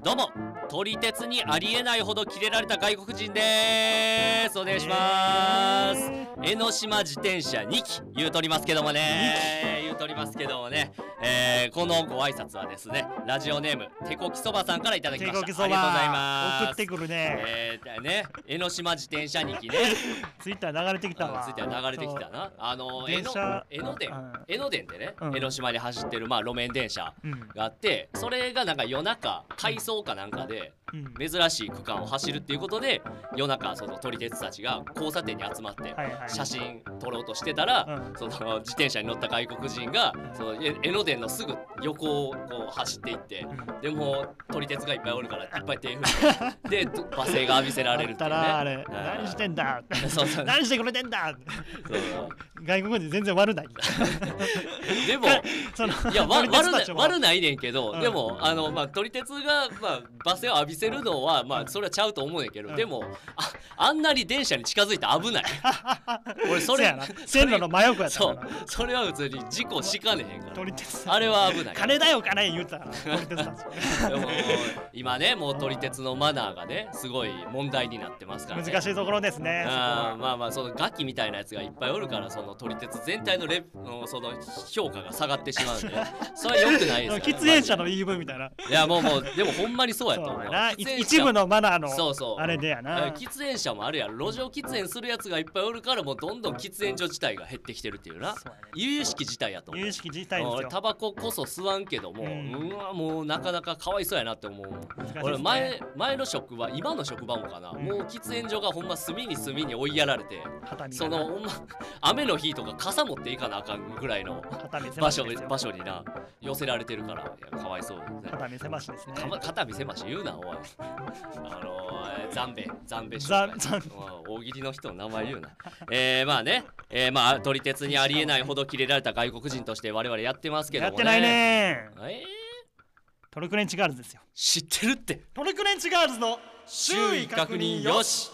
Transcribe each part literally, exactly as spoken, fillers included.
どうも、撮り鉄にありえないほどキレられた外国人でーす。お願いしまーす。江ノ島自転車にき言うとりますけどもね、言うとりますけどもね、えー、このご挨拶はですね、ラジオネーム手こきそばさんからいただきました。 手こきそば、 ありがとうございます。 送ってくるね。 えー、ね、江ノ島自転車にきね。 ツイッター流れてきたわ。 ツイッター流れてきたな。あの江ノ江ノ電、江ノ電ってね、 うん、 江ノ島に走ってるまあ路面電車があって、うん、それがなんか夜中回送かなんかで珍しい区間を走るっていうことで、夜中その撮り鉄たちが交差点に集まって写真撮ろうとしてたら、うん、その自転車に乗った外国人がその江ノ電のすぐ横をこう走っていって、うん、でも撮り鉄がいっぱいおるからいっぱい手振ってで罵声が浴びせられるっていうね。 あれ何してんだそうそう何してくれてんだそう外国人全然悪ないでもいや悪ない悪ないねんけど、うん、でもあのまあ撮り鉄がまあ罵声を浴びせるのはまあそれはちゃうと思うんやけど、うん、でも あ, あんなに電車に近づいて危ない俺それやな線路の真横やったからそうそれは普通に事故しかねへんから撮り鉄あれは危ない金だよ金言うたら撮り鉄たちでも今ねもう撮り鉄のマナーがねすごい問題になってますからね。 難しいところですね。 あまあまあそのガキみたいなやつがいっぱいおるからその撮り鉄全体のレのその評価が下がってしまうんでそれは良くないですよ、ね、 喫煙者の言い分みたいな。 いやもうもうでもほんまにそうやと思う。 一部のマナーのそうそうあれでやな。 喫煙者もあるやん。路上喫煙するやつがいっぱいおるからもうどんどん喫煙所自体が減ってきてるっていうな。由々しき事態やと思う。 由々しき事態ですよ。 俺タバコこそ吸わんけども、うん、うわもうなかなかかわいそうやなって思う。 ね、 俺前前の職場今の職場もかな、うん、もう喫煙所がほんま隅に隅に追いやられて、そのほんま雨の日とか傘持っていかなあかんぐらいの場所場所にな寄せられてるからいやかわいそうですね。 肩見せましですね。 肩見せまし言うなおい。あのー、ザンベザンベザザン大喜利の人の名前言うな。えー、まあね、えー、まあ撮り鉄にありえないほどキレられた外国人として我々やってますけどもね。 やってないねー。 えートルクレンチガールズですよ。 知ってるって。 トルクレンチガールズの周囲確認よし。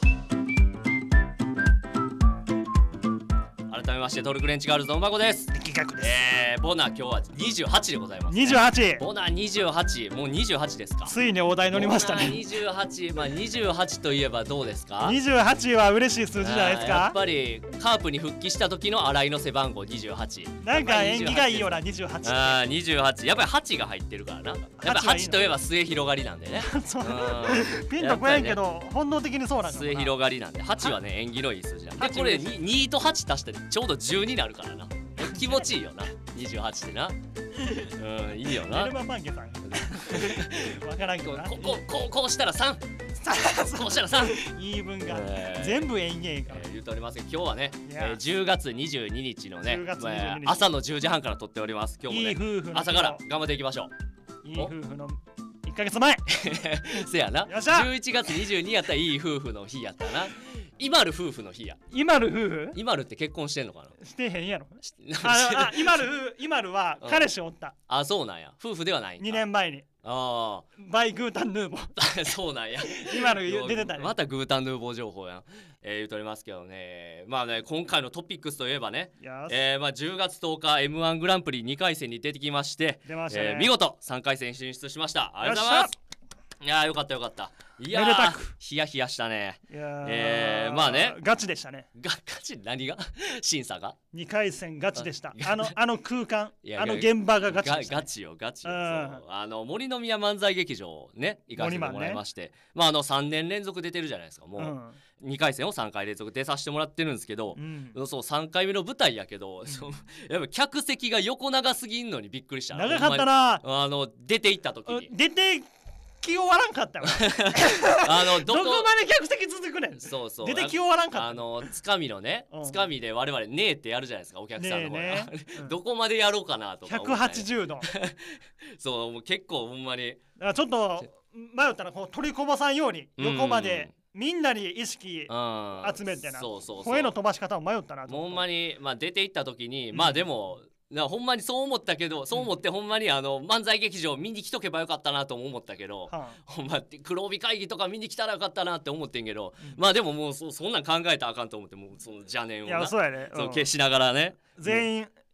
改めましてトルクレンチガールズのうまこです。 力学です。 えー、ボナ今日はにじゅうはちでございます、ね、 にじゅうはちボナにじゅうはちもうにじゅうはちですか。 ついに大台乗りましたね。 にじゅうはちまあにじゅうはちといえばどうですか。 にじゅうはちは嬉しい数字じゃないですか。 やっぱりカープに復帰した時の新井の背番号にじゅうはちなんか縁起がいいようなにじゅうはち。 ああにじゅうはちやっぱりはちが入ってるからな。やっぱりはちといえば末広がりなんでねピンとこやんけど、ね、本能的にそうなんだ。 末広がりなんではちはね縁起のいい数字なんでこれ に, にとはち足してちょうどじゅうになるからな。気持ちいいよなにじゅうはちでな。うんいいよな。 エルマパンケさんわからんけどな。 こここうこうしたらさんこうしたらさん言い分が、えー、全部縁起ええから、 えー、言うとおりますけど今日はね、えー、じゅうがつにじゅうににちのね、えー、朝のじゅうじはんから撮っております。今日もねいい夫婦の朝から頑張っていきましょう。いい夫婦のいっかげつまえせやなじゅういちがつにじゅうにやったらいい夫婦の日やったな。今る夫婦の日や。 今る夫婦今るって結婚してんのかな。 してへんやろああ今る今るは彼氏おった、うん、 あそうなんや。夫婦ではないんか。 にねんまえにああバイグータンヌーボーそうなんや今る出てたね。 またグータンヌーボー情報やん、えー、言うとおりますけどね。まあね今回のトピックスといえばね、えー、まあじゅうがつとおか エムワン グランプリにかい戦に出てきまして出ましたね、 えー、見事さんかい戦進出しました。ありがとうございます。いやーよかったよかった。いやーヒヤヒヤしたね。 いやえー、まあねガチでしたね。 ガガチ何が審査がにかい戦ガチでした。あのあの空間あの現場がガチでした、 ね、ガチよガチよ。あの森の宮漫才劇場ね行かせてもらいまして、ね、まああのさんねん連続出てるじゃないですかもう、うん、にかい戦をさんかい連続出させてもらってるんですけど、うん、そうさんかいめの舞台やけど、うん、そやっぱ客席が横長すぎんのにびっくりした。 長かったな。 あの出て行った時に出て気終わらんかったよあの ど, どこまで客席続くねん。そうそう出て気終わらんかった。 あのつかみのね、うん、つかみで我々ねえってやるじゃないですかお客さんの方、ねねうん、どこまでやろうかなとかひゃくはちじゅうどそうもう結構ほんまにちょっと迷ったらこう取りこぼさんように横まで、うん、みんなに意識集めてな、そうそうそう声の飛ばし方を迷ったなと。 ほんまに、まあ、出て行った時に、うん、まあでもなほんまにそう思ったけどそう思ってほんまにあの漫才劇場見に来とけばよかったなとも思ったけど、はあ、ほんま黒帯会議とか見に来たらよかったなって思ってんけど、うん、まあでももう そ, そんなん考えたらあかんと思ってもうその邪念をないやそうやね、 そう消しながらね全員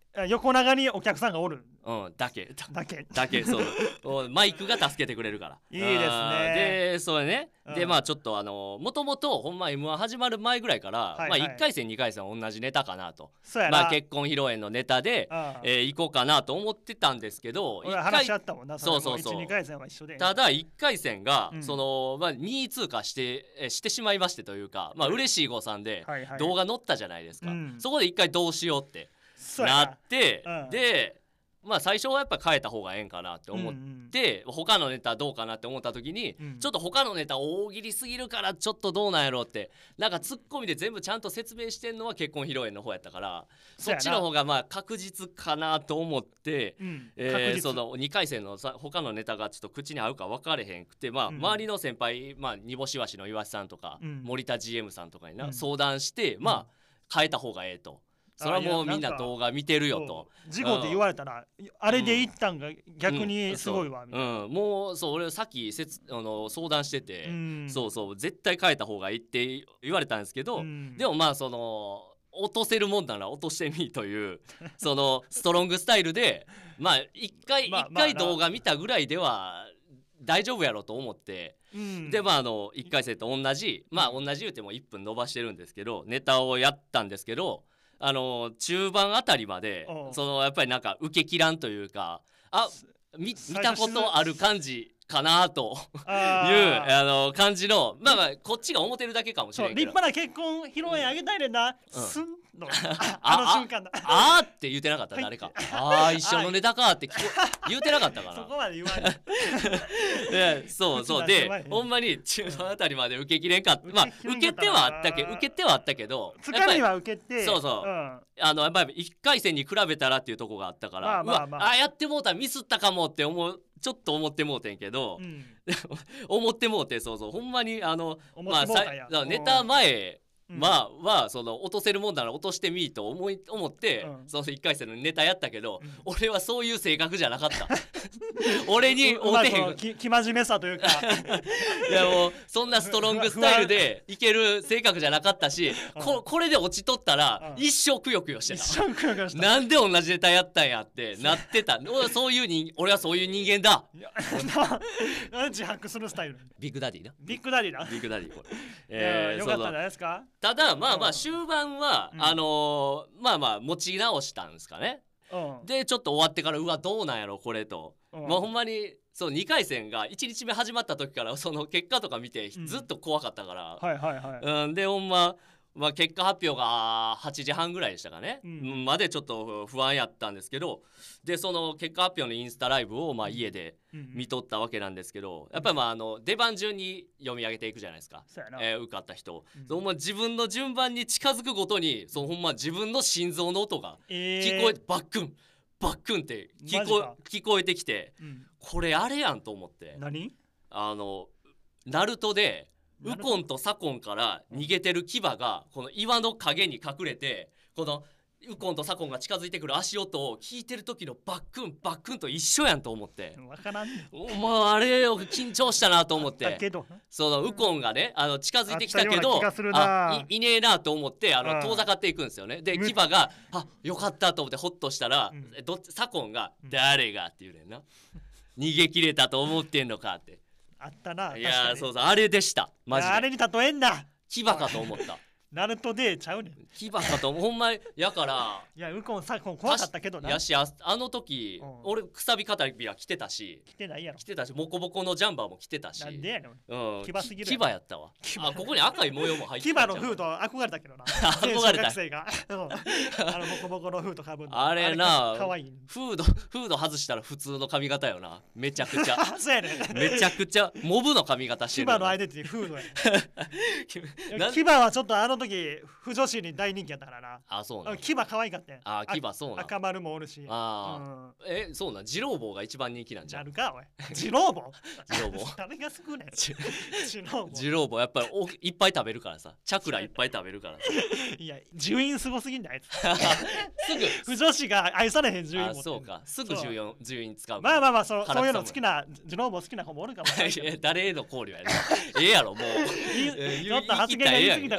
横長にお客さんがおる。 うん、だけだけだけそうマイクが助けてくれるから。 いいですね。 でそれね、うん、でまあちょっとあのもともとほんま エムワン 始まる前ぐらいから、はいはい、まあいっかい戦にかい戦は同じネタかなと。 そうやな、まあ、結婚披露宴のネタで、うん、えー、行こうかなと思ってたんですけど、 俺話し合ったもんな。 そうそうそう。 いち、にかい戦は一緒で。 ただいっかい戦が、うん、そのまあにい通過してえしてしまいましてというか、まあ嬉しい誤算で動画載ったじゃないですか。はいはい、そこでいっかいどうしようってなって、うん、で。まあ最初はやっぱ変えた方がええんかなって思って、うんうん、他のネタどうかなって思った時に、うん、ちょっと他のネタ大喜利すぎるからちょっとどうなんやろうってなんかツッコミで全部ちゃんと説明してんのは結婚披露宴の方やったからそっちの方がまあ確実かなと思って、うんえー、そのにかい戦のさ他のネタがちょっと口に合うか分かれへんくて、まあ、うん、周りの先輩、まあ、煮干しわしの岩瀬さんとか、うん、森田 ジーエム さんとかにな、うん、相談して、まあ変えた方がええと。それはもうみんな動画見てるよと事故で言われたら、うん、あれでいったんが逆にすごいわ、 うん、みたいな、うん、もうそう俺さっきせつあの相談してて、うん、そうそう絶対変えた方がいいって言われたんですけど、うん、でもまあその落とせるもんなら落としてみというそのストロングスタイルでまあ一回、まあ、一回動画見たぐらいでは大丈夫やろと思って、うん、でまああのいっかい戦と同じまあ同じ言うてもいっぷん伸ばしてるんですけどネタをやったんですけどあの中盤あたりまでそのやっぱりなんか受けきらんというかあ 見, 見たことある感じかなというあの感じのまあまあこっちが思ってるだけかもしれないけど立派な結婚披露宴あげたいねんな、うん、すんのあの瞬間だあーって言ってなかった誰かああ一緒のネタかって聞こ言うてなかったかなそこまで言わないでそうそうでほんまに中盤あたりまで受けきれんかったまあ受けてはあったけど受けてはあったけどつかみは受けてそうそう、うん、あのやっぱりいっかい戦に比べたらっていうとこがあったから、まあまあまあ、うわあやってもうたミスったかもって思うちょっと思ってもうてんけど、うん、思ってもうてそうそうほんまにあのまあさネタ前まあはその落とせるもんなら落としてみーと思い思って、うん、そのいっかい戦のネタやったけど、うん、俺はそういう性格じゃなかった俺におてへん、 まあ、き生真面目さというかいやもうそんなストロングスタイルでいける性格じゃなかったし、うん、こ, これで落ちとったら、うん、一生くよくよしてた一生くよくよしたなんで同じネタやったんやってなってたそういう人俺はそういう人間だなんで自白するスタイルビッグダディなビッグダディなビッグダディこれ、 えー、よかったんじゃないですかただまあまあ終盤は、うん、あのー、まあまあ持ち直したんですかね、うん、でちょっと終わってからうわどうなんやろこれと、うん、まあほんまにそうにかい戦がいちにちめ始まった時からその結果とか見てずっと怖かったから、 うんはいはいはいうん、でほんままあ、結果発表がはちじはんぐらいでしたかね、うん、までちょっと不安やったんですけどでその結果発表のインスタライブをまあ家で見とったわけなんですけどやっぱりまああの出番順に読み上げていくじゃないですか、えー、受かった人、うん、ほんま自分の順番に近づくごとにそのほんま自分の心臓の音が聞こえて、えー、バックンバックンって聞こ聞こえてきて、うん、これあれやんと思って何あのナルトでウコンとサコンから逃げてる牙がこの岩の影に隠れてこのウコンとサコンが近づいてくる足音を聞いてる時のバックンバックンと一緒やんと思って分からんねんまああれ緊張したなと思ってそのウコンがねあの近づいてきたけど あ い, いねえなと思ってあの遠ざかっていくんですよねで牙があよかったと思ってホッとしたら、うん、どサコンが、うん、誰がって言うねんな逃げ切れたと思ってんのかってあったな。 いやそうそうあれでしたマジであれに例えんな牙かと思ったナルトでちゃうねん牙かとほんまやからいやウコンサコン怖かったけどなやし あ, あの時、うん、俺くさび語りは着てたし着てないやろ着てたしモコボコのジャンバーも着てたしなんでやねん、うん、 牙すぎる牙やったわあここに赤い模様も入ってた牙のフード憧れたけどな憧れた学生があのモコボコのフードかぶんあれなかわいいフードフード外したら普通の髪型よなめちゃくちゃそうやねめちゃくちゃモブの髪型してる牙のアイデンティティフードや牙はちょっとあの時不女子に大人気やったからなあそうな牙可愛かったやんあ牙そうな赤丸もおるしあ、うん、えそうな二郎棒が一番人気なんじゃんなるかおい二郎棒二郎棒誰が少ねん二郎棒やっぱりおいっぱい食べるからさチャクラいっぱい食べるからさいや獣院すごすぎんだあいつすぐ不女子が愛されへん獣院もそうかすぐ獣院使うまあまあまあそうそういうの好きな二郎棒好きな子もおるかも誰への考慮やねええやろもうちょっと発言が言い過ぎたかもしれんす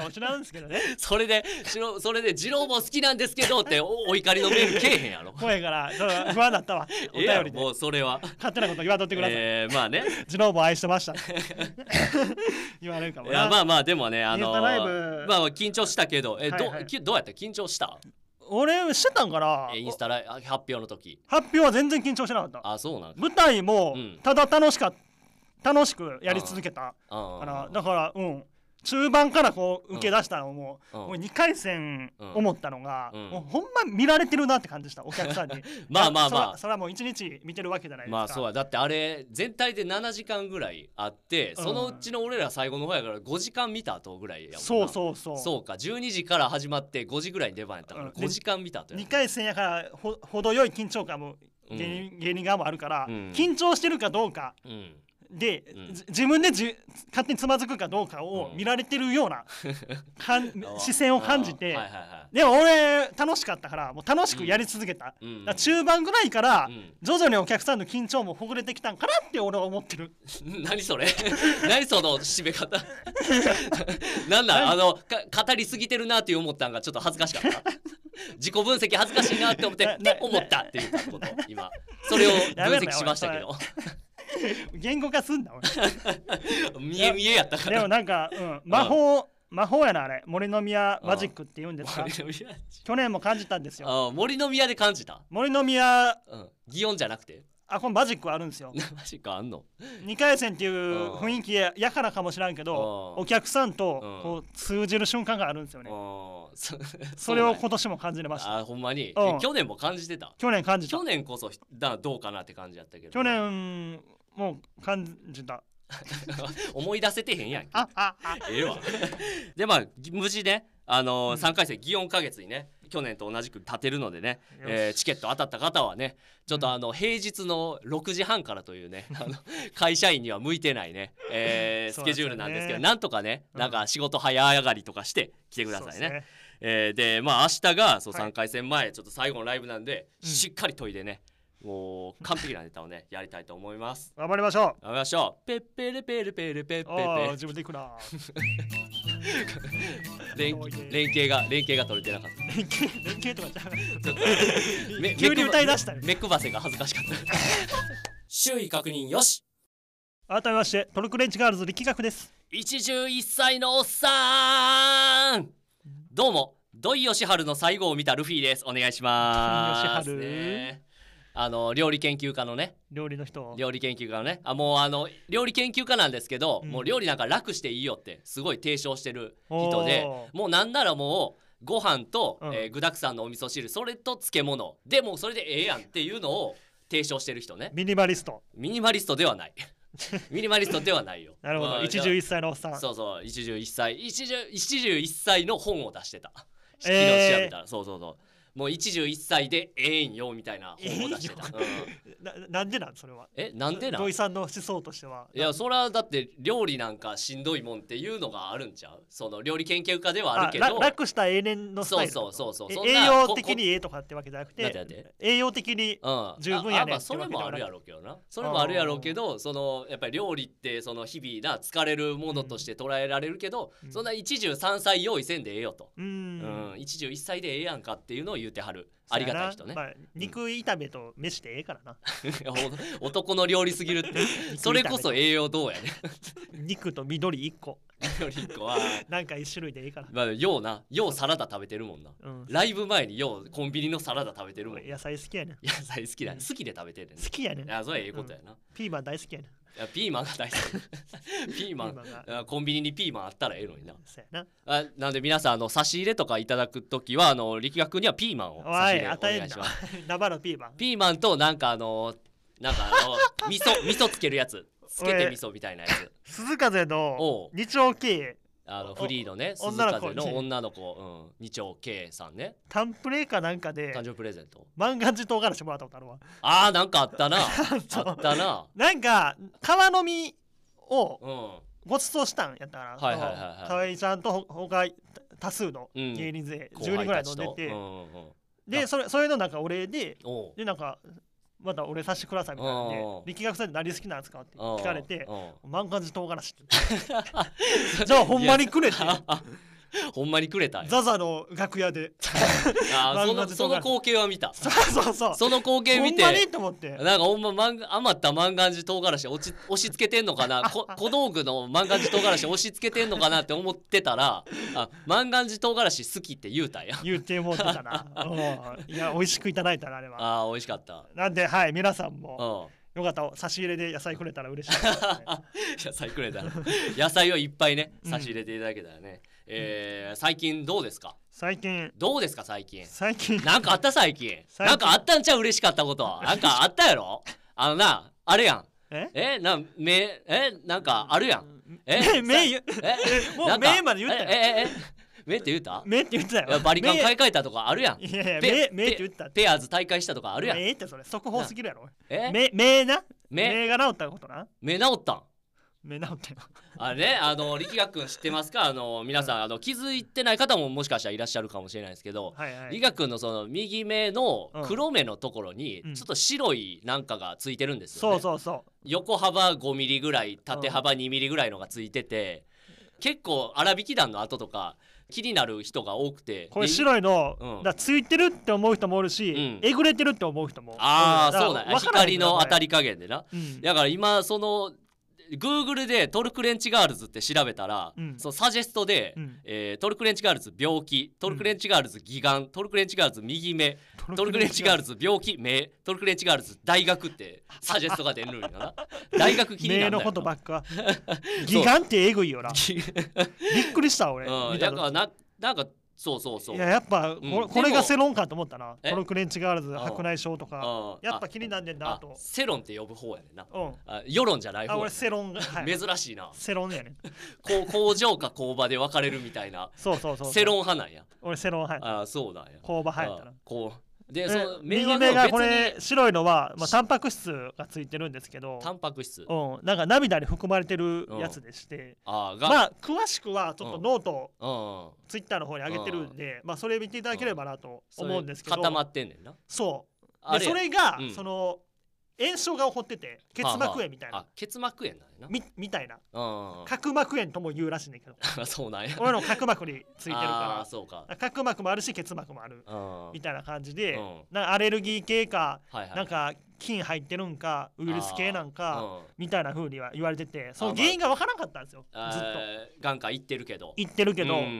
ですけどね。 それでそれで二郎も好きなんですけどってお怒りのメールけえへんやろ。 怖いから不安だったわ。お便りでもうそれは勝手なこと言わとってください。 えー、まあね二郎も愛してました言われるかもな。 いやまあまあでもね、あのー、 ライブまあ緊張したけどえ、 はいはい、 ど, どうやった緊張した？ 俺してたんかな。 インスタライブ発表の時。 発表は全然緊張してなかった。 あ、そうなん。 舞台もただ楽しかった楽しくやり続けたからだからうん中盤からこう受け出したのも、うん、もうにかい戦思ったのが、うん、もうほんま見られてるなって感じしたお客さんにまあまあまあそれはもういちにち見てるわけじゃないですか。 まあそうや、だってあれ全体でななじかんぐらいあって、うん、そのうちの俺ら最後の方やからごじかん見た後ぐらいやもんな。 そうそうそうそうか、じゅうにじから始まってごじぐらいに出番やったから、うん、ごじかん見た後や。 にかい戦やからほ程よい緊張感も芸人、うん、芸人側もあるから、うん、緊張してるかどうか、うんで、うん、自分でじ勝手につまずくかどうかを見られてるような、うん、視線を感じて、はいはいはい、でも俺楽しかったからもう楽しくやり続けた、うん、だ中盤ぐらいから徐々にお客さんの緊張もほぐれてきたんかなって俺は思ってる何それ何その締め方なんだあの語りすぎてるなって思ったんがちょっと恥ずかしかった自己分析恥ずかしいなって思ってって思ったっていうこと今それを分析しましたけど言語化すんだ見え見えやったから。 でもなんか、うん、魔法魔法やなあれ。森の宮マジックって言うんですか。去年も感じたんですよ。 あ森の宮で感じた。 森の宮、 うん、擬音じゃなくてあこのマジックあるんですよマジックあんの。にかい戦っていう雰囲気やからかもしらんけどお客さんとこう通じる瞬間があるんですよね。そ, それを今年も感じれました。 あほんまに、うん、去年も感じてた。 去年感じた。 去年こそだどうかなって感じやったけど去年もう感じた思い出せてへんやんあああええわでまあ無事ねあのーうん、さんかい戦祇園花月にね去年と同じく立てるのでね、えー、チケット当たった方はねちょっとあの平日のろくじはんからというねあの会社員には向いてないね、えー、スケジュールなんですけど、ね、なんとかねなんか仕事早上がりとかして来てくださいね。で、えー、でまあ明日がそうさんかい戦前ちょっと最後のライブなんで、うん、しっかり研いでねもう完璧なネタをねやりたいと思います。 頑張りましょう。 頑張りましょう。ペッペレペレペレペッペペ。 ああ自分でいくな。 連連携が連携が取れてなかった。 連携連携とかじゃちょっと急に歌い出したね。 目くばせが恥ずかしかった。周囲確認よし。 改めましてトルクレンチガールズ力学です。 一汁一菜のおっさん。どうも土井善晴の最後を見たルフィです。お願いします。 土井善晴。 あの料理研究家のね料理の人料理研究家のねあもうあの料理研究家なんですけど、うん、もう料理なんか楽していいよってすごい提唱してる人でもうなんならもうご飯と、うんえー、具だくさんのお味噌汁それと漬物でもうそれでええやんっていうのを提唱してる人ね。 ミニマリストミニマリストではないミニマリストではないよなるほど、まあ、一汁一菜のおっさんそうそう一汁一菜一汁一汁一菜の本を出してた昨日調べたら、えー、そうそうそうもう一汁一菜でええんよみたいな本を出してた、うん、 な, なんでなんそれはえなんでなん土井さんの思想としてはいやそれはだって料理なんかしんどいもんっていうのがあるんちゃうその料理研究家ではあるけど楽した永遠のスタイルそうそうそうそう栄養的にええとかってわけじゃなくて栄養的に十分やねん、うん、ああまあそれもあるやろうけどなそれもあるやろうけどそのやっぱり料理ってその日々な疲れるものとして捉えられるけど、うん、そんな一汁三菜用意せんでええよと、うんうん、一汁一菜でええやんかっていうのを言うてはるありがたい人ね、まあ、 肉炒めと飯でええからな男の料理すぎるってそれこそ栄養どうやね肉と緑いっこ緑いっこはなんか一種類でいいから、 まあ、ようなようサラダ食べてるもんな、うん、ライブ前にようコンビニのサラダ食べてるもん野菜好きやねん野菜好きだ、うん、好きで食べてるねん好きやねんいやそれええことやな、うん、 ピーマン大好きやねんいやピーマンが大好きピーマンピーマンコンビニにピーマンあったらええのになそうやなあなんで皆さんあの差し入れとかいただくときはあの力学にはピーマンを差し入れお願いします生のピーマンピーマンとなんかあのなんかあの味噌味噌つけるやつつけて味噌みたいなやつ鈴風の二丁系あのフリーのね鈴風の女の子、うん、二丁Kさんねタンプレかなんかで誕生日プレゼント万願寺唐辛子もらったことあるわあーなんかあったなあったななんか川の実をごちそうしたんやったから、はいはいはいはい、河合ちゃんと他多数の芸人勢、うん、じゅうにんぐらい飲んでて、うんうんうん、でそれそれのなんかお礼ででなんかまた俺させてくださいみたいなんで力学祭で何好きなんですかって聞かれて万願寺唐辛子ってじゃあほんまにくれってほんまにくれたんや。 ザザの楽屋であそのその光景は見た。 そうそうそう、 その光景見てほんまにと思って、 なんかほんま万余った万願寺唐辛子押し押し付けてんのかなこ小道具の万願寺唐辛子押し付けてんのかなって思ってたら、あ万願寺唐辛子好きって言うたんや。 言うてもうてたないや美味しくいただいたなあれは。 あ美味しかった。 なんではい皆さんもよかったら差し入れで野菜くれたら嬉しいです、ね、 野菜くれたら野菜をいっぱいね差し入れていただけたらね、うん、えー、最近どうですか？ 最近どうですか最近？ 最近なんかあった最近？最近なんかあったんちゃう？嬉しかったことなんかあったやろ？あのなあれやん。ええな目えなんかあるやん。 え目えもう目まで言ったよ。えええ目って言った？ 目って言ったよ。 バリカン買い替えたとかあるやん。 いやいや目目って言った。 ペアーズ大会したとかあるやん。 目ってそれ速報すぎるやろ。 え目目な目が治ったことな。 目治ったん？ 目治ったよ。 あれね、あの力学くん知ってますか？あの皆さん、あの気づいてない方ももしかしたらいらっしゃるかもしれないですけど、はいはい、力学くんのその右目の黒目のところにちょっと白いなんかがついてるんですよね。 そうそうそう。 横幅ごミリぐらい、縦幅にミリぐらいのがついてて、結構粗挽き弾の跡とか気になる人が多くて、 これ白いの、うん、だついてるって思う人もおるし、うん、えぐれてるって思う人も。 ああそうだ、光の当たり加減でな、うん、だから今そのGoogle でトルクレンチガールズって調べたら、うん、そのサジェストで、うん、えー、トルクレンチガールズ病気、トルクレンチガールズ義眼、トルクレンチガールズ右目、トルクレンチガールズ病気目、トルクレンチガールズ大学ってサジェストが出るんやな。大学気になるんだよな。 目のことばっか。義眼ってえぐいよな。びっくりした俺。 うん、だからななんかそうそうそう。 いややっぱこれ、うん、これがセロンかと思ったな。トルクレンチガールズ白内障とかやっぱ気になんねんなと。 セロンって呼ぶ方やねんな。うん。あ世論じゃない方。 あ俺セロンが、 はい、珍しいな。 セロンやねん。 こう工場か工場で分かれるみたいな。 そうそうそうそう。 セロン派なんや。 俺セロン派や。 あそうなんや。 工場派やったな。 こう。でその右目がこれ白いのは、まあ、タンパク質がついてるんですけど、 タンパク質、 うん、なんか涙に含まれてるやつでして、うん、あまあ詳しくはちょっとノート、うん、ツイッターの方に上げてるんで、うん、まあそれ見ていただければなと思うんですけど、 固まってんねんな。 そうでそれが、うん、その炎症が起こってて結膜炎みたいな、 はあはあ、結膜炎なんやなみ, みたいな角膜炎とも言うらしいんだけどそうなんや俺の角膜についてるからそうか角膜もあるし結膜もあるみたいな感じで、うん、なんかアレルギー系か、はいはい、なんか菌入ってるんかウイルス系なんか、うん、みたいな風には言われててその原因が分からなかったんですよ、ずっと眼科行ってるけど行ってるけど、うんうんうん、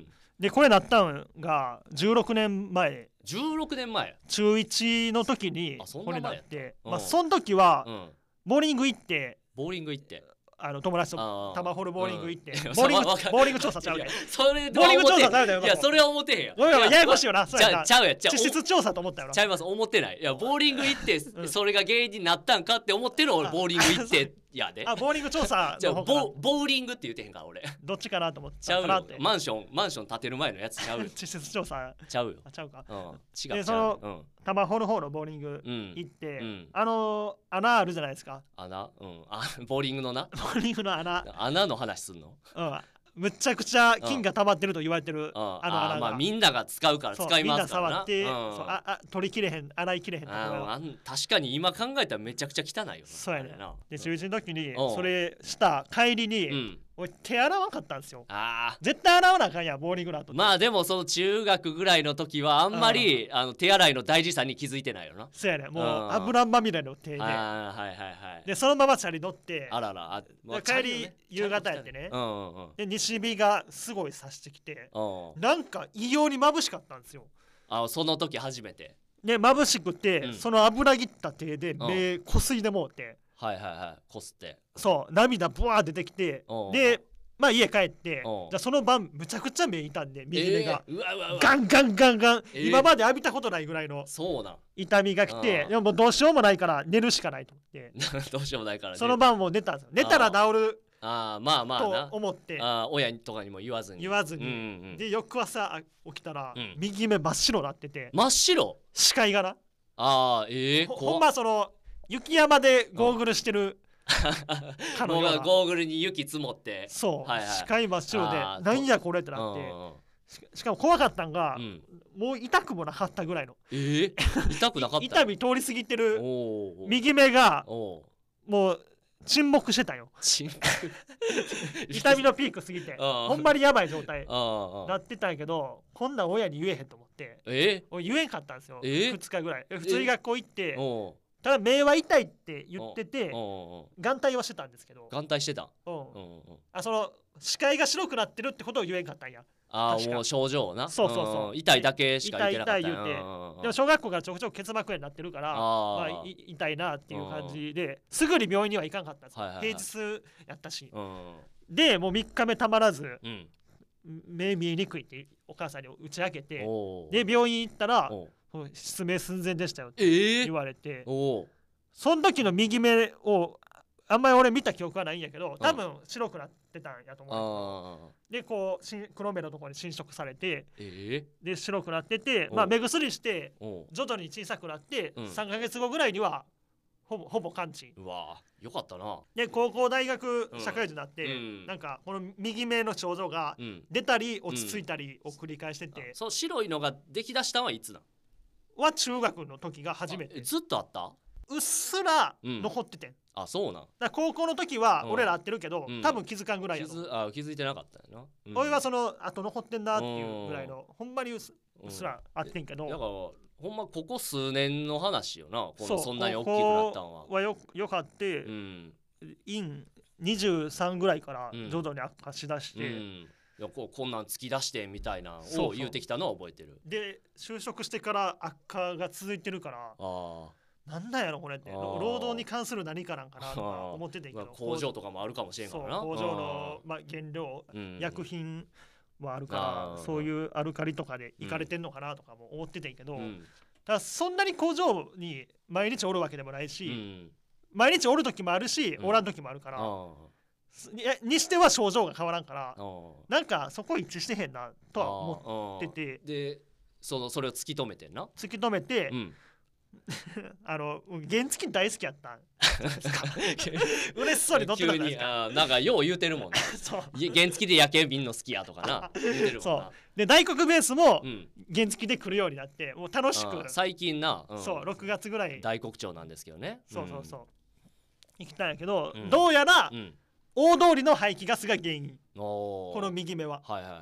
でこれなったんがじゅうろくねんまえじゅうろくねんまえ中いちの時にこれなって、まあその時はボーリング行ってボーリング行ってあの友達とタマホルボーリング行ってボーリングボーリング調査ちゃうでそれボーリング調査ちゃうでいやそれは思ってへんやごめんややこしいよなちゃうちゃうや地質調査と思ったよちゃいます思ってないいやボーリング行ってそれが原因になったんかって思ってる俺ボーリング行ってやであボーリング調査じゃあ ボ, ボーリングって言ってへんから俺どっちかなと思ってちゃうよマンションマンション建てる前のやつちゃうよ地質調査ちゃうよちゃうか、 うん、違うでそのタマホの方のボーリング行って、うん、あの穴あるじゃないですか穴うんあボーリングのなボーリングの穴穴の話すんのうんむっちゃくちゃ菌が溜まってると言われてる、うん、あの穴があまあみんなが使うから使いますからなみんな触って、うん、そうああ取りきれへん洗いきれへんとあ確かに今考えたらめちゃくちゃ汚いよなそうやねで中いちの時にそれした帰りに、うん俺手洗わんかったんですよあ絶対洗わなあかんやボーリングの後まあでもその中学ぐらいの時はあんまりあの手洗いの大事さに気づいてないよなそうやねもう油まみれの手であはいはいはいでそのままチャリ乗ってあららあ帰り、ね、夕方やってね、うんうんうん、で西日がすごい差してきてなんか異様に眩しかったんですよあその時初めてで眩しくて、うん、その油切った手で目こすいでもうてはいはいはいこすってそう涙ブワー出てきてでまあ家帰ってじゃその晩むちゃくちゃ目痛んで右目が、えー、うわうわうわガンガンガンガン、えー、今まで浴びたことないぐらいの痛みが来てでももうどうしようもないから寝るしかないと思ってどうしようもないから、ね、 その晩もう寝たんですよ寝たら治るあまあまあなと思ってあ親とかにも言わずに言わずに、うんうん、で翌朝起きたら、うん、右目真っ白になってて真っ白視界がなあええー、 ほ, ほんまその雪山でゴーグルしてるもうゴーグルに雪積もってそう、はいはい、視界真っ白でなんやこれってなって し, しかも怖かったんが、うん、もう痛くもなかったぐらいのえー、痛くなかった痛み通り過ぎてる右目がもう沈黙してたよ沈黙痛みのピーク過ぎてほんまにやばい状態なってたんやけど、こんなん親に言えへんと思ってえ俺言えんかったんですよ、 えふつかぐらい普通に学校行って、ただ目は痛いって言ってて眼帯はしてたんですけど、 眼帯してた、 うん、あその視界が白くなってるってことを言えんかったんや。 ああもう症状な、 そうそうそう、 痛いだけしか言ってなかった。 痛い痛い言うて、でも小学校からちょくちょく結膜炎になってるから、まあ痛いなっていう感じですぐに病院には行かんかったんですよ、平日やったし。でもうみっかめたまらず目見えにくいってお母さんに打ち明けて、で病院行ったら失明寸前でしたよって言われて、その時の右目をあんまり俺見た記憶はないんやけど、多分白くなってたんやと思う。でこう黒目のところに侵食されて、 えー、 で白くなってて、まあ、目薬して徐々に小さくなって、うん、さんかげつごぐらいにはほぼほぼ完治。 うわよかったな。 で高校大学社会人になって、うん、なんかこの右目の症状が出たり落ち着いたりを繰り返してて、うんうん、 そう白いのができだしたのはいつなんは中学の時が初めて。 ずっとあった？ うっすら残っててん、うん、 あそうなんだ高校の時は俺ら会ってるけど、うん、多分気づかんぐらいやろ。 気づあ気づいてなかったよな、 うん、俺はそのあと残ってんなっていうぐらいのほんまにうっすら会ってんけど、 だからほんまここ数年の話よな、このそんなに大きくなったんは。 はよよかって、うん、院にじゅうさんぐらいから徐々に悪化しだして、うんうん、 いやこうこんなん突き出してみたいなを言うてきたのは覚えてる。 で就職してから悪化が続いてるから、あなんだやろこれって労働に関する何かなんかなとか思っててんけど、 工場とかもあるかもしれんからな。 工場の、まあ、原料、うん、薬品もあるからそういうアルカリとかでいかれてんのかなとかも思っててんけど、うん、ただそんなに工場に毎日おるわけでもないし、うん、毎日おる時もあるし、うん、おらん時もあるから、にしては症状が変わらんから、なんかそこ一致してへんなとは思ってて、 でそのそれを突き止めてんな。 突き止めて、うんあの原付大好きやったん嬉しそうに乗ってたんですか。 あなんかよう言うてるもんねそう原付で夜景見んの好きやとかな言うてるもんな。 そうで大黒ベースも原付で来るようになってもう楽しく最近な、 うん、そうろくがつぐらい大黒町なんですけどね。 そうそうそう、うん、行きたんやけど、うん、どうやら、うん、大通りの排気ガスが原因、この右目は。はいはいはい。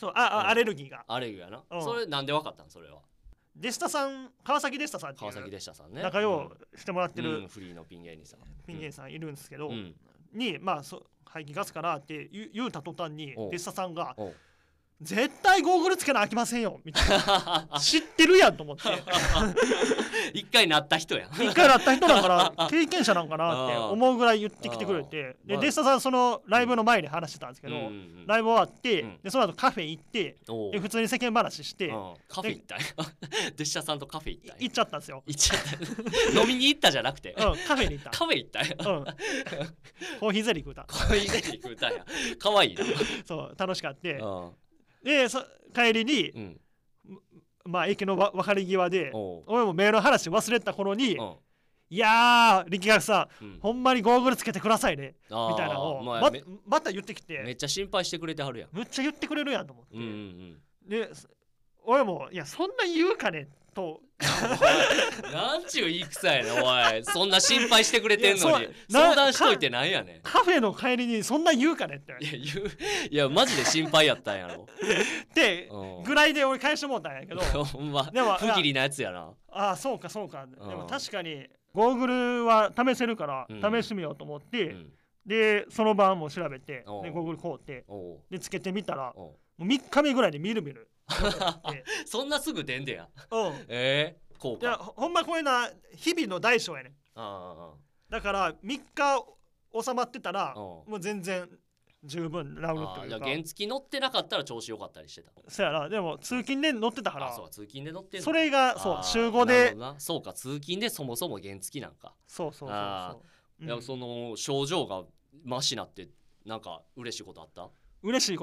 そうあ、うん、アレルギーがアレルギーやな、うん、それなんでわかったんそれは。 デスタさん川崎デスタさんっていう川崎デスタさんね仲良くしてもらってる、 うん、フリーのピン芸人さんピン芸人さんいるんですけど、うん、にまあそ排気ガスからって言う、言うた途端にデスタさんが絶対ゴーグルつけなあきませんよみたいな知ってるやんと思って一回なった人やん一回なった人だから経験者なんかなって思うぐらい言ってきてくれて、でデスタさんそのライブの前に話してたんですけど、うん、ライブ終わって、うん、でその後カフェ行ってで普通に世間話して、うん、 カフェ行ったんデスタさんとカフェ行ったん行っちゃったんですよ。 行っちゃった飲みに行ったじゃなくて、 うん、カフェに行ったカフェ行ったんや、うん、 コーヒーゼリー食うたコーヒーゼリー食うたんやかわいいなそう楽しかって、うんでそ帰りに、うん、まあ駅の別れ際で俺も目の話忘れた頃に、うん、いやー力学さん、うん、ほんまにゴーグルつけてくださいねみたいなのを ま, ま, また言ってきてめっちゃ心配してくれてはるやん。 めっちゃ言ってくれるやんと思って、うんうんうん、で俺もいやそんな言うかねとなんちゅう言い草やねおいそんな心配してくれてんのに相談しといてなんやねん。 カフェの帰りにそんな言うかねっていや言ういやマジで心配やったんやろってぐらいで俺返してもうたんやけどほんまでも不義理なやつやな。 ああそうかそうか、でも確かにゴーグルは試せるから試してみようと思って、うん、でその晩も調べてでゴーグル買うてでつけてみたらもうみっかめぐらいでみるみるそんなすぐ出んでや。 うんえーこうかいやほんまこれな日々の大小やねん。あだからみっか収まってたらもう全然十分治るというか。 じゃあ原付乗ってなかったら調子良かったりしてた。 そうやなでも通勤で乗ってたから。 あそう通勤で乗ってんのそれがそう週ごでそうか通勤でそもそも原付なんか。 そうそうそうそう、 うん、いやその症状がマシなってなんか嬉しいことあった？ 嬉しいこと、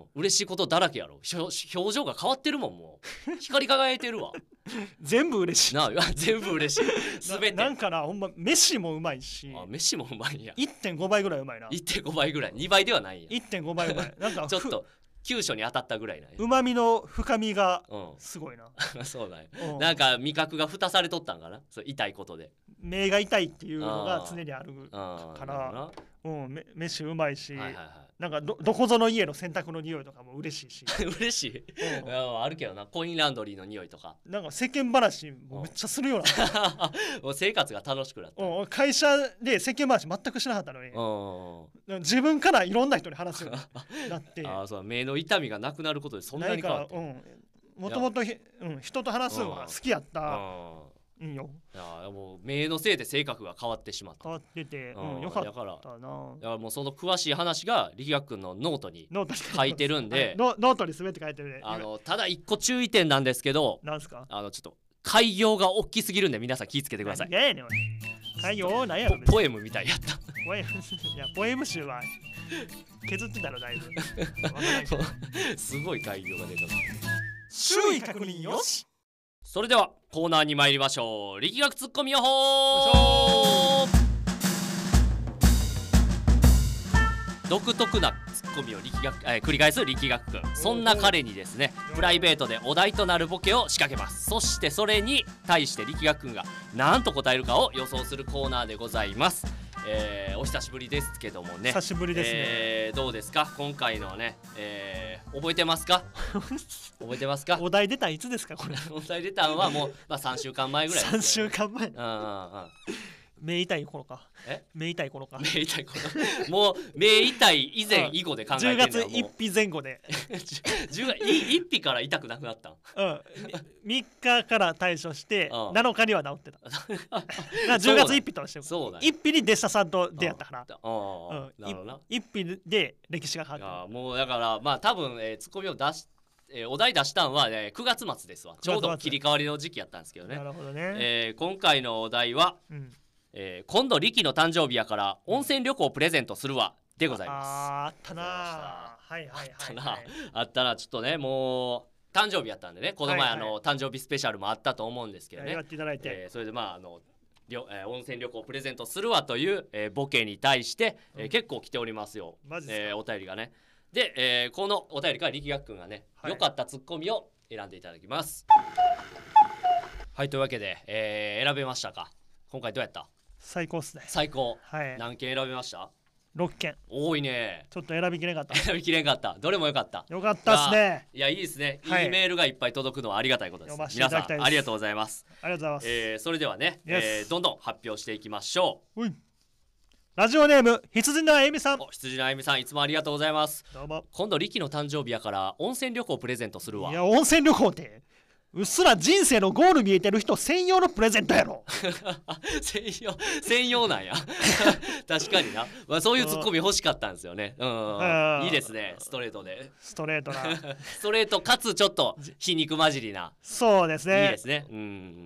うん、嬉しいことだらけやろ。表情が変わってるもんもう光り輝いてるわ全部嬉しいな全部嬉しい全てな, なんかなほんま飯もうまいしあ飯もうまいんやいってんご 倍ぐらいうまいな。 いってんご 倍ぐらいにばいではないんやいってんご 倍ぐらいなんかちょっと急所に当たったぐらいなんや。 うまみの深みがすごいな、 うん、そうだね、うん、なんか味覚が蓋されとったんかな、そう痛いことで目が痛いっていうのが常にあるからうん、め飯うまいし、はいはいはい、なんか ど, どこぞの家の洗濯の匂いとかも嬉しいし嬉しい、うん、あるけどな、コインランドリーの匂いとかなんか世間話もめっちゃするようなもう生活が楽しくなった、 うん、会社で世間話全くしなかったのに、うん、自分からいろんな人に話すようになってあそう、目の痛みがなくなることでそんなに変わった。 もともと人と話すのが好きやったいいよ。 いやもう目のせいで性格が変わってしまった。 変わってて、うん、よかったな。だからだからもうその詳しい話が力学君のノートに書いてるんでノートに全て書いてるね。 あのただ一個注意点なんですけど、 なんすか、 あのちょっと開業が大きすぎるんで皆さん気をつけてください。 いやいやね開業なんやろ。 ポエムみたいやったポエムいやポエム集は削ってたのだいぶすごい開業が出た。 周囲確認よし。 それではコーナーに参りましょう。力学ツッコミ予報。独特なツッコミを力学、えー、繰り返す力学君。そんな彼にですね、プライベートでお題となるボケを仕掛けます。そしてそれに対して力学君が何と答えるかを予想するコーナーでございます。えー、お久しぶりですけどもね。 久しぶりですね。 えー、どうですか今回のね、えー、覚えてますか覚えてますか。 お題出たいつですかこれお題出たのはもう、まあ、さんしゅうかんまえぐらいです、ね、 さんしゅうかんまえ。うんうんうん目痛い頃か。え目痛い頃か。 目痛い頃もう目痛い以前以後で考えてるのはもうじゅうがついっ日前後でじゅうがついっ日から痛くなくなったん。 うんみっかから対処してなのかには治ってたじゅうがついっ日としてそうだいっ日に弟子さんと出会ったからいっ日で歴史が変わった。 もうだからまあ多分、えー、ツッコミを出しえー、お題出したんは、ね、くがつ末ですわ。ちょうど切り替わりの時期やったんですけどね。 なるほどね、 えー、今回のお題は、うんえー、今度力の誕生日やから温泉旅行をプレゼントするわでございます。 ああったなはいはいはい、はい、 あったなあったな。ちょっとねもう誕生日やったんでねこの前、はいはい、あの誕生日スペシャルもあったと思うんですけどね、 やっていただいて、 えー、それでまああのえー、温泉旅行をプレゼントするわという、えー、ボケに対して、えーうん、結構来ておりますよ。 マジですか、 えー、お便りがね。で、えー、このお便りから力学くんがね、はい、良かったツッコミを選んでいただきます。はい、というわけで、えー、選べましたか。今回どうやった。 最高っすね。 最高、 はい、 何件選べました。 ろっけん。 多いね。 ちょっと選びきれんかった。 選びきれんかった。どれも良かった。 良かったっすね。 いやいいですね、はい、いいメールがいっぱい届くのはありがたいことです。 皆さんありがとうございます。 ありがとうございます。 えー、それではね、えー、どんどん発表していきましょう。 ういラジオネーム羊のあゆみさん。 羊のあゆみさんいつもありがとうございます。 どうも。 今度力の誕生日やから温泉旅行プレゼントするわ。 いや温泉旅行ってうっすら人生のゴール見えてる人専用のプレゼントやろ専用専用なんや確かにな、まあ、そういうツッコミ欲しかったんですよね。うんいいですね。ストレートでストレートなストレートかつちょっと皮肉混じりな。 そうですね。 いいですね。うん、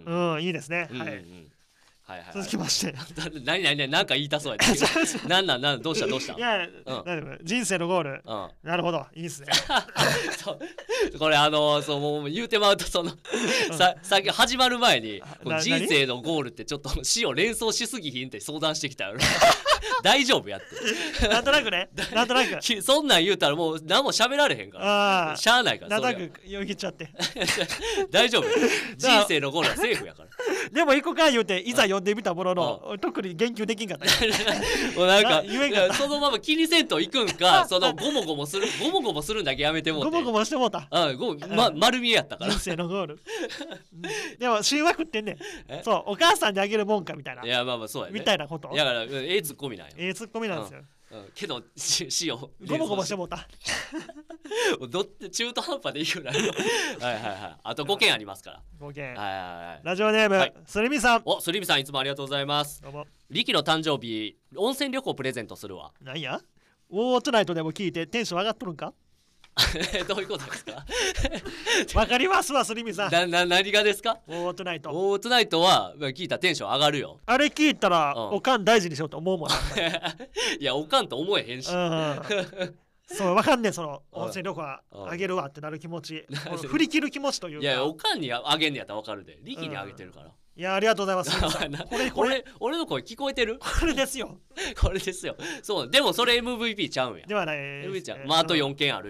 うん、いいですね。 うんうん、 はいはいはい、続きまして何何何何か言いたそうやった何なんなんどうしたどうした。 いや、うん、人生のゴール、うん、なるほどいいですねこれあのそうもう言うてまうとその、うん、ささっき始まる前に人生のゴールってちょっと死を連想しすぎひんって相談してきたよ大丈夫やってなんとなくねなんとなくそんなん言うたらもう何も喋られへんからしゃあないから。 なんとなくよぎっちゃって大丈夫人生のゴールはセーフやからでも一個か言うていざ読んでみたものの特に言及できんかったもうなんかそのまま気にせんといくんかそのゴモゴモするゴモゴモするんだけやめてもうてゴモゴモしてもうたうんご、ま、丸見えやったから人生のゴールでも神話食ってんねんそうお母さんにあげるもんかみたいないやまあまあそうやねみたいなことだからええツッコミなんやええツッコミなんですよ、 うんうん、けど死をゴモゴモしてもうたどって中途半端でいいぐらいはいはいはいあとごけんありますからごけん、はいはいはい、 ラジオネーム、はい、すりみさん。 おすりみさんいつもありがとうございます。 どうも。 力の誕生日温泉旅行プレゼントするわ。 なんやオートナイトでも聞いてテンション上がっとるんかどういうことですかわかりますわすりみさんなな何がですか。 オートナイトオートナイトは聞いたらテンション上がるよ。 あれ聞いたら、うん、おかん大事にしようと思うもんいやおかんと思えへんし、うんそうわかんねえその温泉旅行あげるわってなる気持ち振り切る気持ちというか。 いやおかんにあげんねやったらわかるで力にあげてるから、うん、 いやありがとうございますこれこれ俺の声聞こえてるこれですよこれですよ。そうでもそれ エムブイピー ちゃうんや。 ではないエムブイピー ちゃう、まあ、あとよんけんあるんや。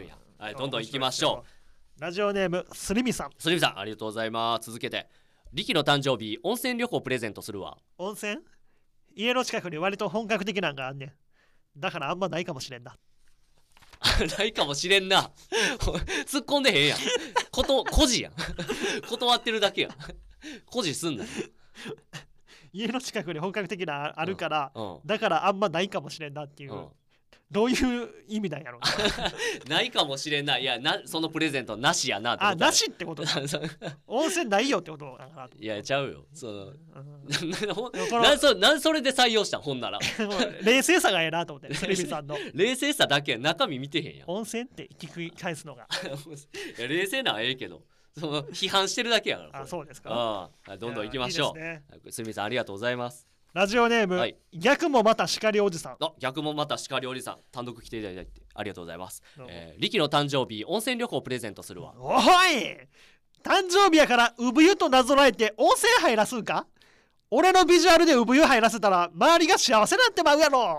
はい、どんどん行きましょう。ラジオネームすりみさん。 すりみさんありがとうございます。続けて、力の誕生日温泉旅行プレゼントするわ。 温泉？家の近くに割と本格的なんがあんねん。だからあんまないかもしれんな。 ないかもしれんな。突っ込んでへんやん。こと孤児やん。断ってるだけやん。孤児すんな。 家の近くに本格的なあるから、うんうん、だからあんまないかもしれんなっていう、うん、どういう意味なんやろうないかもしれんない。いやな、そのプレゼントなしやなってこと。 あ、なしってこと温泉ないよってことかな。 いやちゃうよ。その、うん、なんそなんそれで採用したんほんなら。 冷静さがええなと思ってテレビさんの冷静さだけ中身見てへんやん。 温泉って聞き返すのがいや冷静なええけど、その批判してるだけやから。 あ、そうですか。 ああ、どんどん行きましょう。いいですね。すみさんありがとうございます。 ラジオネーム、はい、逆もまた叱りおじさん。 あ、逆もまた叱りおじさん、単独来ていただいてありがとうございます。えー、力の誕生日温泉旅行プレゼントするわ。 おい、誕生日やから産湯となぞらえて温泉入らすんか。俺のビジュアルで産湯入らせたら周りが幸せなんてまうやろ。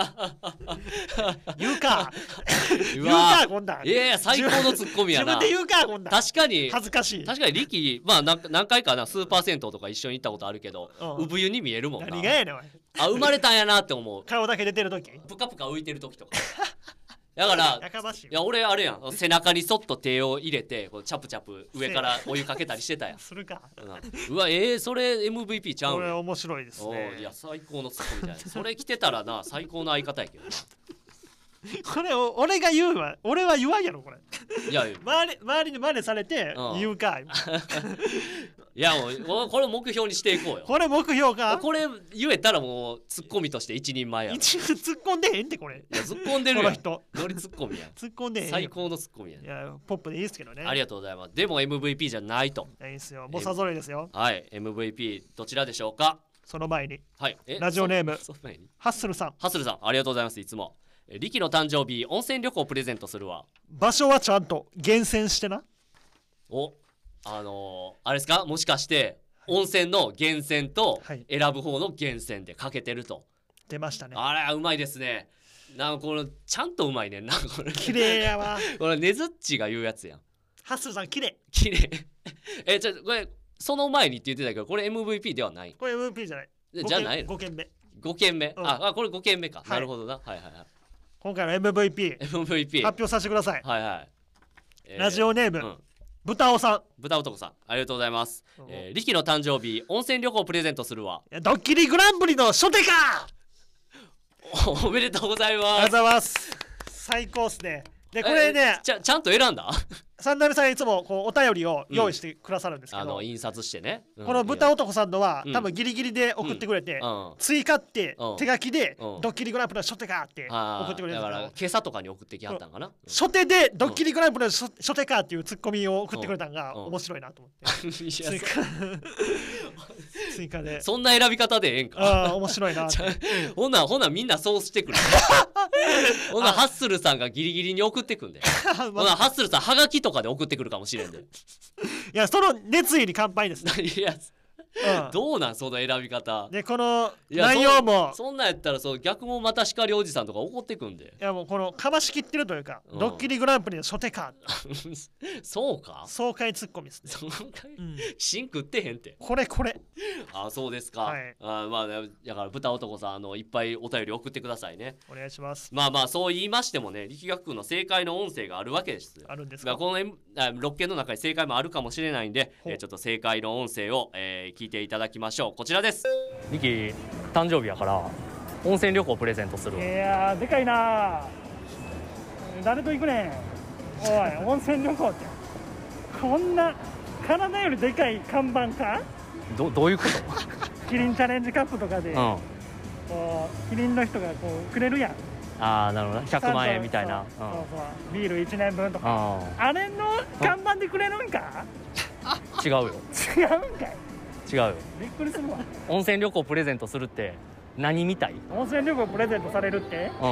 言うか言うかこんなん。 いやいや最高のツッコミやな。 自分で言うかこんなん。 確かに恥ずかしい。 確かに力まあ何回かなスーパー銭湯とか一緒に行ったことあるけど、産湯に見えるもんな。 何がやねんおい。 あ、生まれたんやなって思う。 顔だけ出てる時、 プカプカ浮いてる時とか。だからいや俺あれやん、背中にそっと手を入れてこうチャプチャプ上からお湯かけたりしてたやん。 するか。 うわ、えー、それ エムブイピー ちゃうん。 これ面白いですね。 いや最高のツッコミじゃない。それ着てたらな最高の相方やけどな。 これを俺が言うわ。俺は言わんやろこれ。 いや周り周りに真似されて言うか。 いやもうこれ目標にしていこうよ。 これ目標か。 これ言えたらもうツッコミとして一人前や。 一突っ込んでへんってこれ。 いや突っ込んでるやん。 この人ノリツッコミや。 突っ込んでへん。 最高のツッコミや。 いやポップでいいですけどね。 ありがとうございます。でも エムブイピー じゃないと。 いいですよ。もうさぞろいですよ。 はい エムブイピー どちらでしょうか。 その前に。 はい。 ラジオネームハッスルさん。 ハッスルさんありがとうございます。いつも。力の誕生日温泉旅行プレゼントするわ。 場所はちゃんと厳選してな。 お、あのー、あれですか、もしかして温泉の源泉と選ぶ方の源泉でかけてると。 出ましたね。 あれうまいですね。なんかこれちゃんとうまいねんな。これ綺麗やわ。 これねずっちが言うやつやん。 ハッスルさん綺麗。 綺麗。えちょこれその前にって言ってたけどこれ エムブイピー ではない。 これ エムブイピー じゃない。 じゃない。 ごけんめ。 ごけんめ。うん、ああこれごけんめか。はい、なるほどな。はいはいはい。 今回の エムブイピー, エムブイピー発表させてください。 はいはい、 えー、ラジオネーム、うん、豚尾さん。 豚男さんありがとうございます。えー、力の誕生日温泉旅行プレゼントするわ。 ドッキリグランプリの初手か。 おめでとうございます。 ありがとうございます。最高っすね。でこれねちゃちゃんと選んだ。 サンダルさんいつもこうお便りを用意してくださるんですけど、 うん、あの印刷してね、 うん、この豚男さんのは、うん、多分ギリギリで送ってくれて、うん、追加って、うん、手書きで、うん、ドッキリグランプリの初手かって送ってくれるんですけど、だから今朝とかに送ってきはったんかな、うん、 初手でドッキリグランプリの初手かっていうツッコミを送ってくれたのが面白いなと思って、うん、追加追加でそんな選び方でええんか。 ああ面白いなほなほなみんなそうしてくる。ほなハッスルさんがギリギリに送ってくんでほなハッスルさんはがきとかで送ってくるかもしれんで。いやその熱意に乾杯ですね。 いや、うん、どうなんその選び方でこの内容もそ, そんなんやったらそう逆もまた叱りおじさんとか怒ってくんで。 いやもうこのかましきってるというか、うん、ドッキリグランプリの初手かそうか爽快ツッコミですね。 爽快、うん、芯食ってへんってこれこれ。 あそうですか、はい、あまあだから豚男さんあのいっぱいお便り送ってくださいね。 お願いします。 まあまあそう言いましてもね力学君の正解の音声があるわけです。 あるんですか。 このろっけんの中に正解もあるかもしれないんで、えー、ちょっと正解の音声を、えー、聞いていただきましょう。こちらです。リキ誕生日やから温泉旅行プレゼントする。 いやーでかいな。誰と行くねん。おい温泉旅行ってこんな体よりでかい看板か。 ど, どういうこと。 キリンチャレンジカップとかで、うん、こうキリンの人がこうくれるやん。 ああなるほどひゃくまんえんみたいな。 そうそうそうビールいちねんぶんとか あ, あれの看板でくれるんか。 違うよ。 違うんかい。 違うよ。 びっくりするわ。 温泉旅行プレゼントするって何みたい。 温泉旅行プレゼントされるって、うん、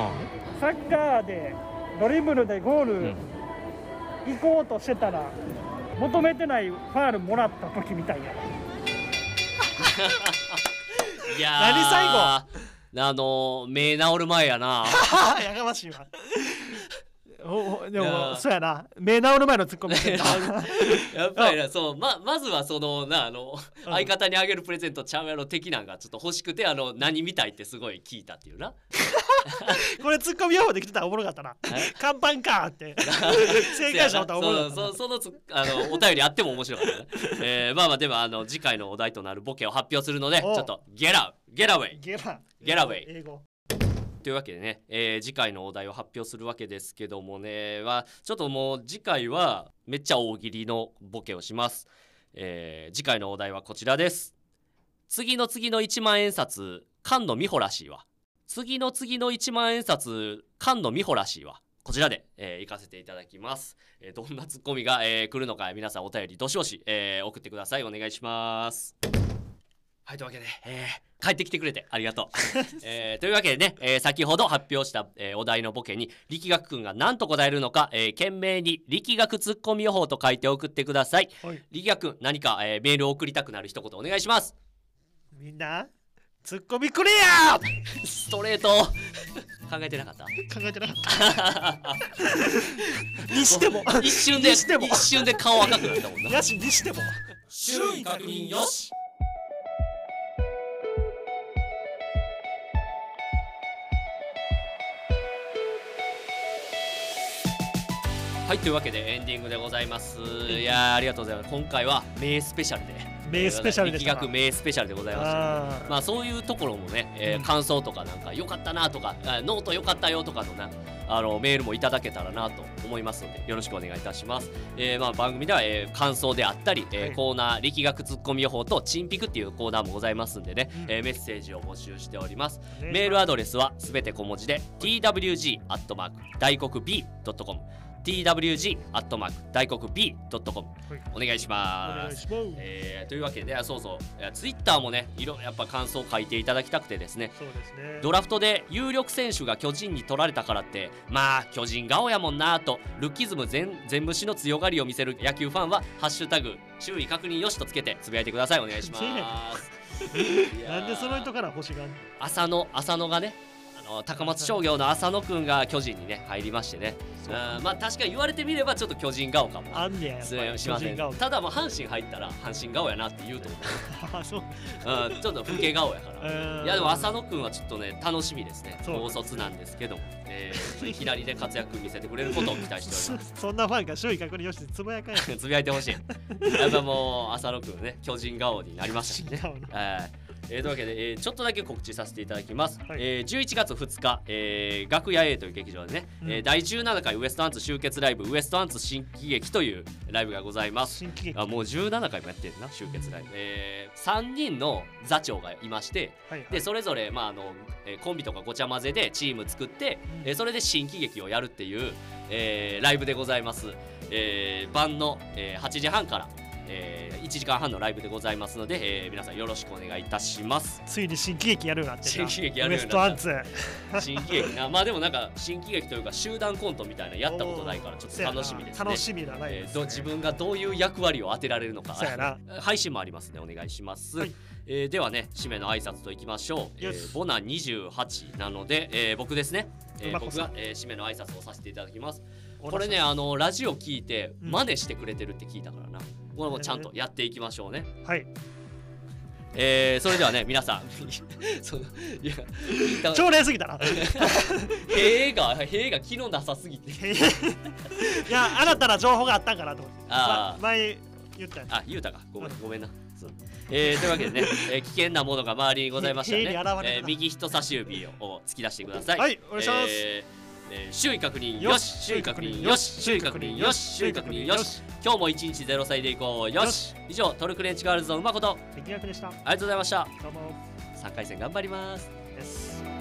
サッカーでドリブルでゴール、うん、行こうとしてたら求めてないファールもらった時みたいや。 いや何最後あの目治る前やな。 やかましいわ。 おでもそうやな、目直る前のツッコミやっぱりな、そう ま, まずはそのなあの、うん、相方にあげるプレゼントちゃうやろ的なんがちょっと欲しくて、あの何見たいってすごい聞いたっていうなこれツッコミ予報できてたらおもろかったな乾パンかって正解者だったらおもろかったそ, そ, そのつあのお便りあっても面白かったね、えー、まあまあでもあの次回のお題となるボケを発表するのでちょっとゲラゲラウェイゲラゲラウェイ英語というわけでね、えー、次回のお題を発表するわけですけどもねはちょっともう次回はめっちゃ大喜利のボケをします、えー、次回のお題はこちらです。次の次のいちまん円札菅野美穂らしいわ。次の次のいちまん円札菅野美穂らしいわ。こちらで、えー、行かせていただきます、えー、どんなツッコミが、えー、来るのか皆さんお便りどしどし、えー、送ってください。お願いします。はい、というわけで、えー、帰ってきてくれてありがとう、えー、というわけでね、えー、先ほど発表した、えー、お題のボケに力学くんが何と答えるのか、えー、懸命に力学ツッコミ予報と書いて送ってください、はい、力学くん何か、えー、メールを送りたくなる一言お願いします。 みんなツッコミくれやストレート考えてなかった考えてなかったにしても一瞬でしても一瞬で顔赤くなったもんな。 やしにしても周囲確認よし。はい、というわけでエンディングでございます。いやーありがとうございます。今回は名スペシャルで名スペシャルでした力学名スペシャルでございました、ね、まあそういうところもね、えーうん、感想とかなんか良かったなとかノート良かったよとかのなあのメールもいただけたらなと思いますのでよろしくお願いいたします、えー、まあ番組では、えー、感想であったり、えーはい、コーナー力学ツッコミ予報とチンピクっていうコーナーもございますんでね、うんえー、メッセージを募集しております。メールアドレスはすべて小文字で ティーダブリュージー アットマーク 大黒 ビー ドットコムティーダブリュージー アットマーク 大黒 ビー ドットコム お願いします。えー、というわけでそうそうツイッターもねいろやっぱ感想を書いていただきたくてですね。 そうですね。 ドラフトで有力選手が巨人に取られたからってまあ巨人顔やもんなとルッキズム全全無視の強がりを見せる野球ファンはハッシュタグ周囲確認よしとつけてつぶやいてください。お願いしますなんでその人から星が浅野浅野がね高松商業の浅野くんが巨人にね入りましてね、あまあ確かに言われてみればちょっと巨人顔かもあんねやしません。ただまあ阪神入ったら阪神顔やなって言うと思うあそう、うん、ちょっと老け顔やから、えー、いやでも浅野くんはちょっとね楽しみですね。高卒なんですけども、えー、いきなりで活躍見せてくれることを期待しておりますそんなファンが周囲確認よしつぶやかやつぶやいてほしいやっぱもう浅野くんね巨人顔になりましたしねえーえー、というわけで、えー、ちょっとだけ告知させていただきます、はいえー、じゅういちがつふつか、えー、楽屋 A という劇場でね、うんえー、だいじゅうななかいウエストアンツ集結ライブウエストアンツ新喜劇というライブがございます。 新喜劇あもうじゅうななかいもやってるな集結ライブ、えー、さんにんの座長がいまして、はいはい、でそれぞれ、まああのえー、コンビとかごちゃ混ぜでチーム作って、うんえー、それで新喜劇をやるっていう、えー、ライブでございます、えー、晩の、えー、はちじはんからえー、いちじかんはんのライブでございますので、えー、皆さんよろしくお願いいたします。 ついに新喜劇やるようになって新喜劇やるようになったウエストアンツ新喜劇なまあでもなんか新喜劇というか集団コントみたいなやったことないからちょっと楽しみですね。 楽しみだね、えー、自分がどういう役割を当てられるのか配信もありますね。お願いします、はいえー、ではね締めの挨拶といきましょう、えー、ボナにじゅうはちなので、えー、僕ですね、えー、僕が、えー、締めの挨拶をさせていただきます。これねあのラジオ聞いて真似してくれてるって聞いたからな、うん、これもちゃんとやっていきましょうね。 はいえー、それではね皆さんそのいや超冷すぎたなへえがへえが昨日なさすぎていや新たな情報があったんかなと思ってあ前言ったあ言うたかごめんごめんなえー、というわけでね、えー、危険なものが周りにございましたね、えー、右人差し指を突き出してください。 はいお願いします、 えーえー、周囲確認よし周囲確認よし周囲確認よし周囲確認よし今日も一日ゼロ歳でいこうよし。以上トルクレンチガールズのうまこと力学でした。ありがとうございました。 どうもさんかい戦頑張ります。 です